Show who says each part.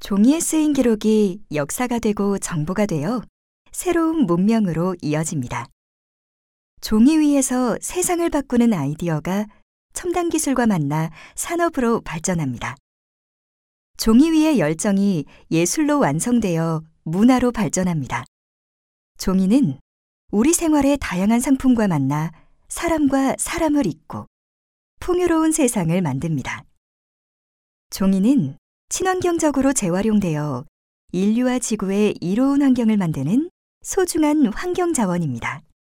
Speaker 1: 종이에 쓰인 기록이 역사가 되고 정보가 되어 새로운 문명으로 이어집니다. 종이 위에서 세상을 바꾸는 아이디어가 첨단 기술과 만나 산업으로 발전합니다. 종이 위의 열정이 예술로 완성되어 문화로 발전합니다. 종이는 우리 생활의 다양한 상품과 만나 사람과 사람을 잇고 풍요로운 세상을 만듭니다. 종이는 친환경적으로 재활용되어 인류와 지구의 이로운 환경을 만드는 소중한 환경 자원입니다.